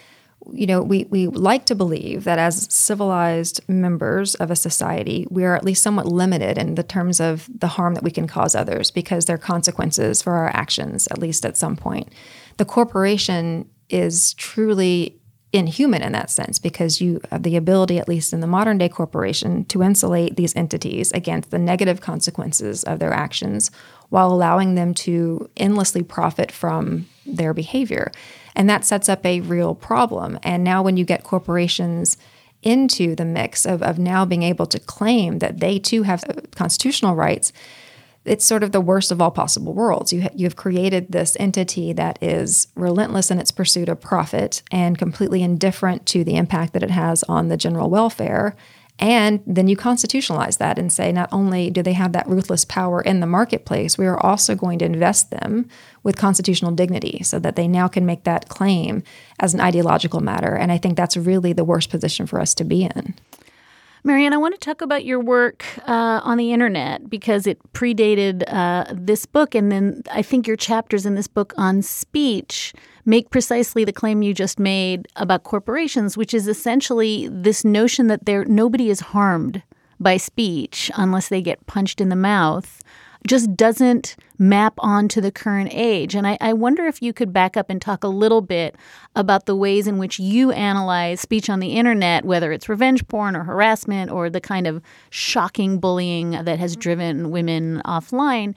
we like to believe that as civilized members of a society, we are at least somewhat limited in the terms of the harm that we can cause others because there are consequences for our actions, at least at some point. The corporation is truly inhuman in that sense because you have the ability, at least in the modern day corporation, to insulate these entities against the negative consequences of their actions while allowing them to endlessly profit from their behavior. And that sets up a real problem. And now when you get corporations into the mix of now being able to claim that they too have constitutional rights, it's sort of the worst of all possible worlds. You've created this entity that is relentless in its pursuit of profit and completely indifferent to the impact that it has on the general welfare. And then you constitutionalize that and say not only do they have that ruthless power in the marketplace, we are also going to invest them with constitutional dignity so that they now can make that claim as an ideological matter. And I think that's really the worst position for us to be in. Marianne, I want to talk about your work on the internet because it predated this book. And then I think your chapters in this book on speech make precisely the claim you just made about corporations, which is essentially this notion that nobody is harmed by speech unless they get punched in the mouth. Just doesn't map onto the current age. And I wonder if you could back up and talk a little bit about the ways in which you analyze speech on the internet, whether it's revenge porn or harassment or the kind of shocking bullying that has driven women offline.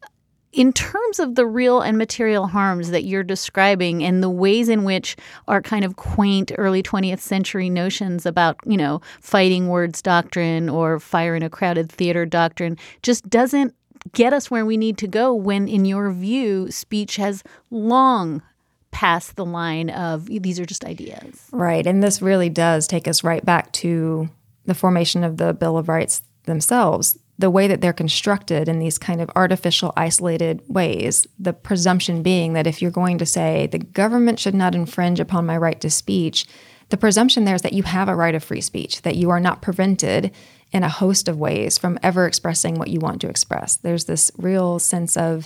In terms of the real and material harms that you're describing and the ways in which our kind of quaint early 20th century notions about, fighting words doctrine or fire in a crowded theater doctrine just doesn't get us where we need to go when, in your view, speech has long passed the line of these are just ideas. Right. And this really does take us right back to the formation of the Bill of Rights themselves. The way that they're constructed in these kind of artificial, isolated ways, the presumption being that if you're going to say the government should not infringe upon my right to speech, the presumption there is that you have a right of free speech, that you are not prevented in a host of ways from ever expressing what you want to express. There's this real sense of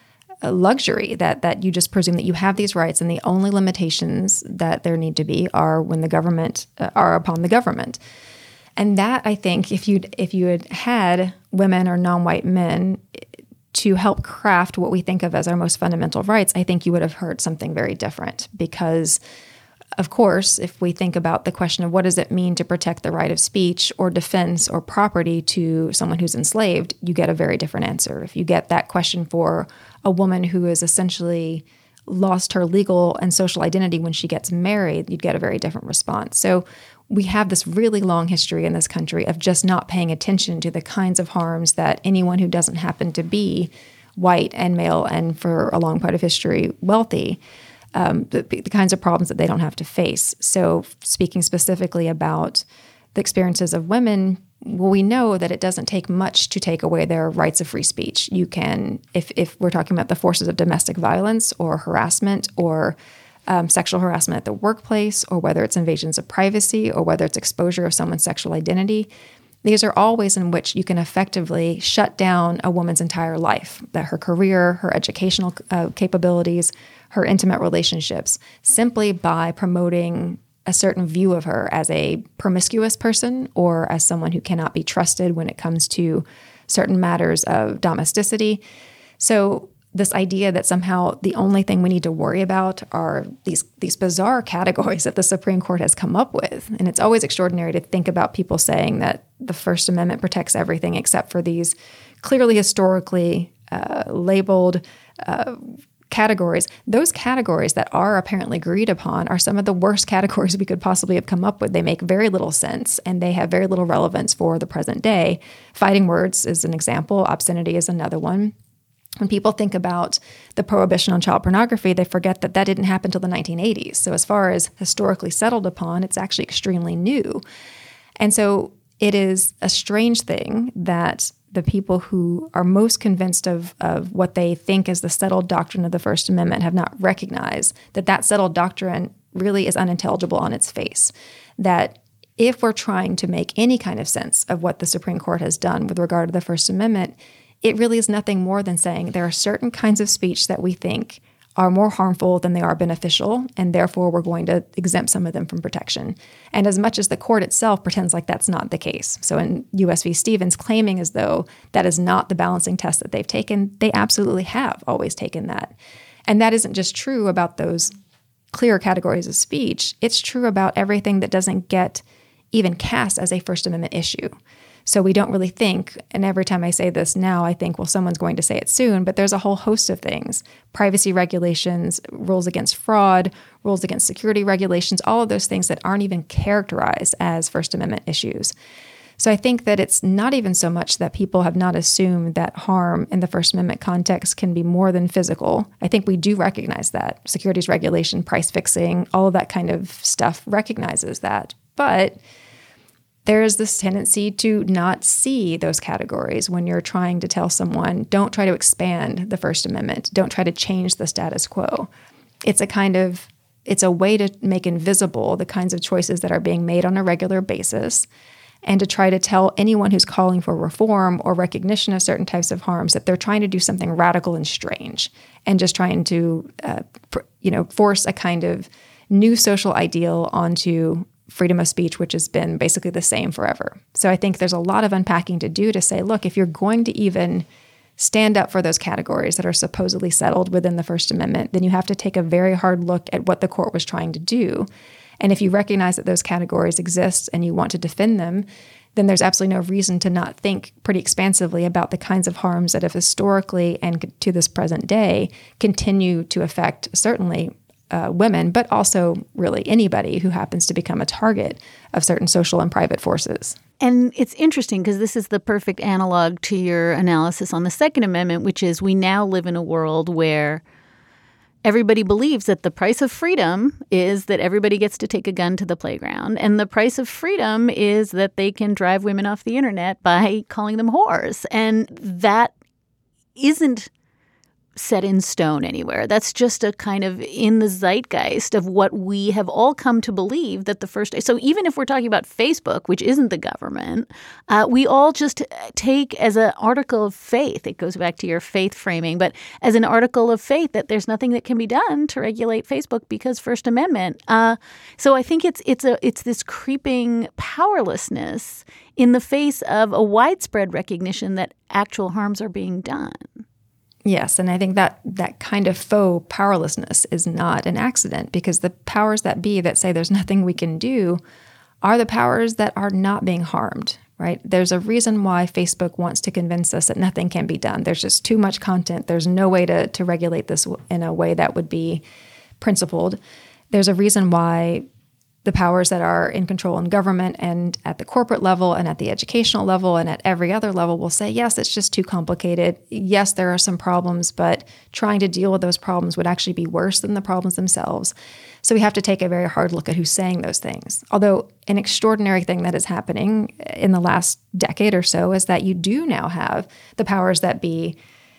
luxury that you just presume that you have these rights and the only limitations that there need to be are when the government are upon the government. And that, I think, if you had women or non-white men to help craft what we think of as our most fundamental rights, I think you would have heard something very different because of course, if we think about the question of what does it mean to protect the right of speech or defense or property to someone who's enslaved, you get a very different answer. If you get that question for a woman who has essentially lost her legal and social identity when she gets married, you'd get a very different response. So we have this really long history in this country of just not paying attention to the kinds of harms that anyone who doesn't happen to be white and male and for a long part of history wealthy, the kinds of problems that they don't have to face. So speaking specifically about the experiences of women, well, we know that it doesn't take much to take away their rights of free speech. You can, if we're talking about the forces of domestic violence or harassment or sexual harassment at the workplace, or whether it's invasions of privacy, or whether it's exposure of someone's sexual identity, these are all ways in which you can effectively shut down a woman's entire life, that her career, her educational capabilities, her intimate relationships, simply by promoting a certain view of her as a promiscuous person or as someone who cannot be trusted when it comes to certain matters of domesticity. So this idea that somehow the only thing we need to worry about are these bizarre categories that the Supreme Court has come up with. And it's always extraordinary to think about people saying that the First Amendment protects everything except for these clearly historically labeled categories. Those categories that are apparently agreed upon are some of the worst categories we could possibly have come up with. They make very little sense and they have very little relevance for the present day. Fighting words is an example. Obscenity is another one. When people think about the prohibition on child pornography, they forget that that didn't happen until the 1980s. So as far as historically settled upon, it's actually extremely new. And so it is a strange thing that the people who are most convinced of what they think is the settled doctrine of the First Amendment have not recognized that that settled doctrine really is unintelligible on its face. That if we're trying to make any kind of sense of what the Supreme Court has done with regard to the First Amendment, it really is nothing more than saying there are certain kinds of speech that we think are more harmful than they are beneficial, and therefore we're going to exempt some of them from protection. And as much as the court itself pretends like that's not the case, so in U.S. v. Stevens, claiming as though that is not the balancing test that they've taken, they absolutely have always taken that. And that isn't just true about those clear categories of speech. It's true about everything that doesn't get even cast as a First Amendment issue. So we don't really think, and every time I say this now, I think, well, someone's going to say it soon, but there's a whole host of things. Privacy regulations, rules against fraud, rules against security regulations, all of those things that aren't even characterized as First Amendment issues. So I think that it's not even so much that people have not assumed that harm in the First Amendment context can be more than physical. I think we do recognize that. Securities regulation, price fixing, all of that kind of stuff recognizes that. But there is this tendency to not see those categories when you're trying to tell someone, don't try to expand the First Amendment, don't try to change the status quo. It's a way to make invisible the kinds of choices that are being made on a regular basis, and to try to tell anyone who's calling for reform or recognition of certain types of harms that they're trying to do something radical and strange, and just trying to force a kind of new social ideal onto freedom of speech, which has been basically the same forever. So I think there's a lot of unpacking to do to say, look, if you're going to even stand up for those categories that are supposedly settled within the First Amendment, then you have to take a very hard look at what the court was trying to do. And if you recognize that those categories exist and you want to defend them, then there's absolutely no reason to not think pretty expansively about the kinds of harms that have historically and to this present day continue to affect certainly women, but also really anybody who happens to become a target of certain social and private forces. And it's interesting because this is the perfect analog to your analysis on the Second Amendment, which is we now live in a world where everybody believes that the price of freedom is that everybody gets to take a gun to the playground. And the price of freedom is that they can drive women off the internet by calling them whores. And that isn't set in stone anywhere. That's just a kind of in the zeitgeist of what we have all come to believe that the first. So even if we're talking about Facebook, which isn't the government, we all just take as an article of faith. It goes back to your faith framing, but as an article of faith that there's nothing that can be done to regulate Facebook because First Amendment. So I think it's this creeping powerlessness in the face of a widespread recognition that actual harms are being done. Yes, and I think that kind of faux powerlessness is not an accident, because the powers that be that say there's nothing we can do are the powers that are not being harmed, right? There's a reason why Facebook wants to convince us that nothing can be done. There's just too much content. There's no way to regulate this in a way that would be principled. There's a reason why the powers that are in control in government and at the corporate level and at the educational level and at every other level will say, yes, it's just too complicated. Yes, there are some problems, but trying to deal with those problems would actually be worse than the problems themselves. So we have to take a very hard look at who's saying those things. Although an extraordinary thing that is happening in the last decade or so is that you do now have the powers that be,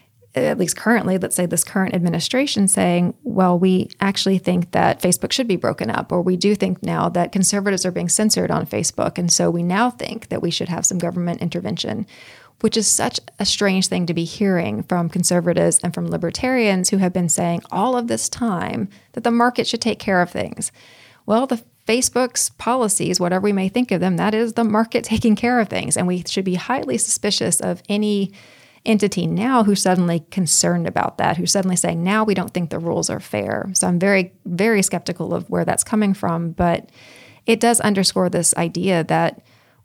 at least currently, let's say this current administration saying, well, we actually think that Facebook should be broken up, or we do think now that conservatives are being censored on Facebook, and so we now think that we should have some government intervention, which is such a strange thing to be hearing from conservatives and from libertarians who have been saying all of this time that the market should take care of things. Well, the Facebook's policies, whatever we may think of them, that is the market taking care of things, and we should be highly suspicious of any entity now who's suddenly concerned about that, who's suddenly saying, now we don't think the rules are fair. So I'm very, very skeptical of where that's coming from. But it does underscore this idea that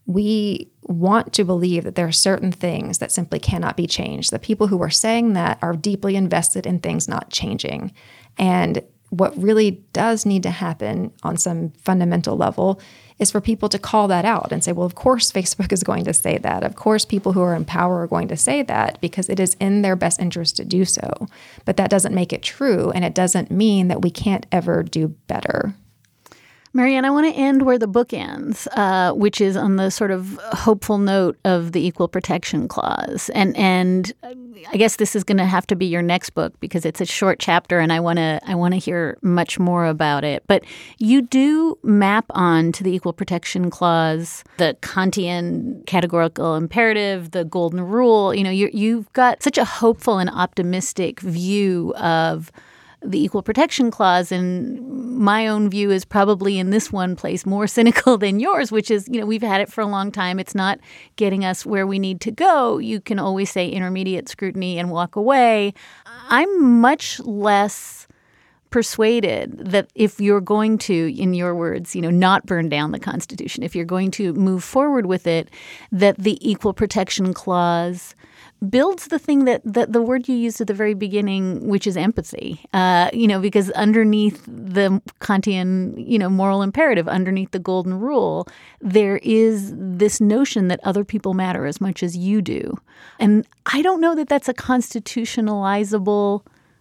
we want to believe that there are certain things that simply cannot be changed. The people who are saying that are deeply invested in things not changing. And what really does need to happen on some fundamental level is for people to call that out and say, well, of course Facebook is going to say that. Of course people who are in power are going to say that because it is in their best interest to do so. But that doesn't make it true, and it doesn't mean that we can't ever do better. Marianne, I want to end where the book ends, which is on the sort of hopeful note of the Equal Protection Clause. And I guess this is going to have to be your next book because it's a short chapter, and I want to hear much more about it. But you do map on to the Equal Protection Clause, the Kantian categorical imperative, the golden rule. You know, you've got such a hopeful and optimistic view of the Equal Protection Clause, and my own view is probably in this one place more cynical than yours, which is, we've had it for a long time. It's not getting us where we need to go. You can always say intermediate scrutiny and walk away. I'm much less persuaded that if you're going to, in your words, not burn down the Constitution, if you're going to move forward with it, that the Equal Protection Clause builds the thing that the word you used at the very beginning, which is empathy, because underneath the Kantian, moral imperative, underneath the golden rule, there is this notion that other people matter as much as you do. And I don't know that that's a constitutionalizable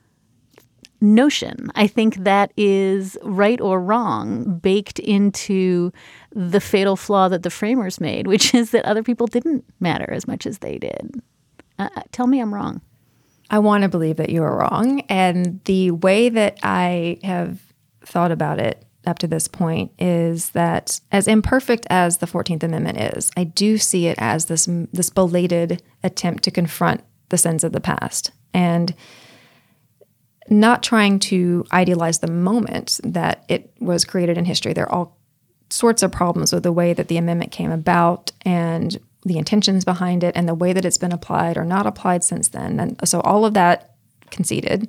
notion. I think that is, right or wrong, baked into the fatal flaw that the framers made, which is that other people didn't matter as much as they did. Tell me I'm wrong. I want to believe that you are wrong. And the way that I have thought about it up to this point is that, as imperfect as the 14th Amendment is, I do see it as this belated attempt to confront the sins of the past. And not trying to idealize the moment that it was created in history. There are all sorts of problems with the way that the amendment came about and the intentions behind it and the way that it's been applied or not applied since then. And so all of that conceded.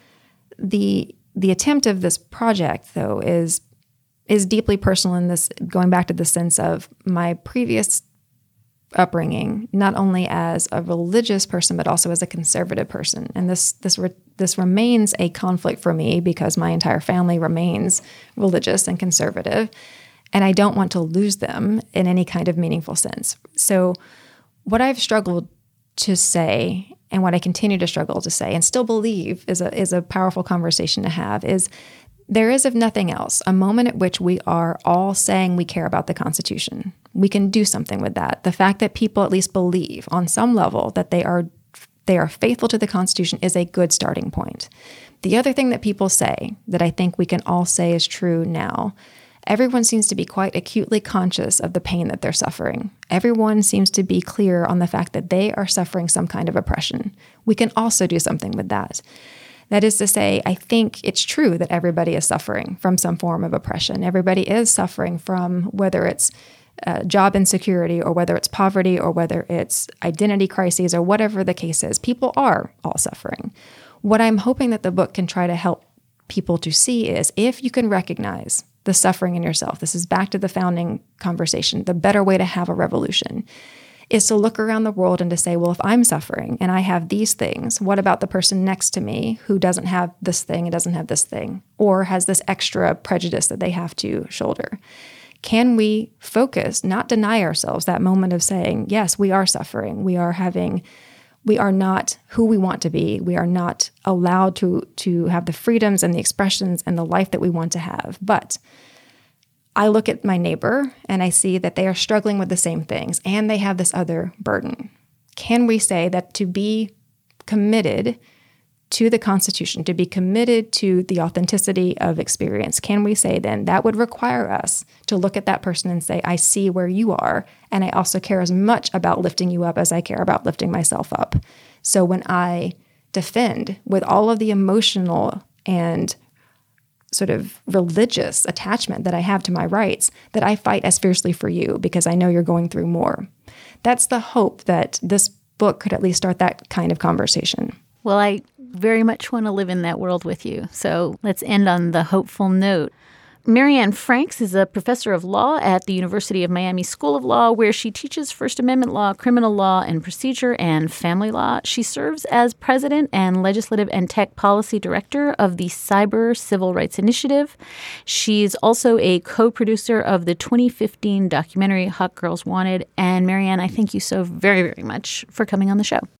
The attempt of this project, though, is deeply personal in this, going back to the sense of my previous upbringing, not only as a religious person, but also as a conservative person. And this remains a conflict for me because my entire family remains religious and conservative, and I don't want to lose them in any kind of meaningful sense. So what I've struggled to say, and what I continue to struggle to say, and still believe is a powerful conversation to have, is there is, if nothing else, a moment at which we are all saying we care about the Constitution. We can do something with that. The fact that people at least believe on some level that they are faithful to the Constitution is a good starting point. The other thing that people say that I think we can all say is true now, everyone seems to be quite acutely conscious of the pain that they're suffering. Everyone seems to be clear on the fact that they are suffering some kind of oppression. We can also do something with that. That is to say, I think it's true that everybody is suffering from some form of oppression. Everybody is suffering from, whether it's job insecurity or whether it's poverty or whether it's identity crises or whatever the case is. People are all suffering. What I'm hoping that the book can try to help people to see is, if you can recognize the suffering in yourself, this is back to the founding conversation, the better way to have a revolution is to look around the world and to say, well, if I'm suffering and I have these things, what about the person next to me who doesn't have this thing and doesn't have this thing, or has this extra prejudice that they have to shoulder? Can we focus, not deny ourselves that moment of saying, yes, we are suffering. We are not who we want to be. We are not allowed to have the freedoms and the expressions and the life that we want to have. But I look at my neighbor and I see that they are struggling with the same things and they have this other burden. Can we say that to be committed to the Constitution, to be committed to the authenticity of experience, can we say then that would require us to look at that person and say, I see where you are, and I also care as much about lifting you up as I care about lifting myself up. So when I defend with all of the emotional and sort of religious attachment that I have to my rights, that I fight as fiercely for you because I know you're going through more. That's the hope that this book could at least start that kind of conversation. Well, I very much want to live in that world with you. So let's end on the hopeful note. Marianne Franks is a professor of law at the University of Miami School of Law, where she teaches First Amendment law, criminal law and procedure, and family law. She serves as president and legislative and tech policy director of the Cyber Civil Rights Initiative. She's also a co-producer of the 2015 documentary Hot Girls Wanted. And Marianne, I thank you so very, very much for coming on the show.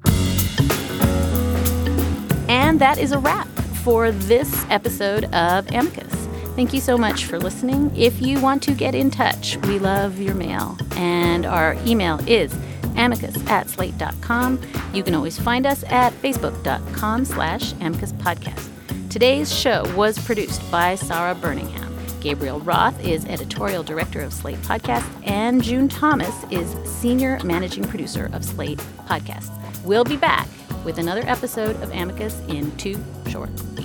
And that is a wrap for this episode of Amicus. Thank you so much for listening. If you want to get in touch, we love your mail. And our email is amicus@slate.com. You can always find us at facebook.com/amicus-podcast. Today's show was produced by Sarah Birmingham. Gabriel Roth is editorial director of Slate Podcast, and June Thomas is senior managing producer of Slate Podcasts. We'll be back with another episode of Amicus in too short.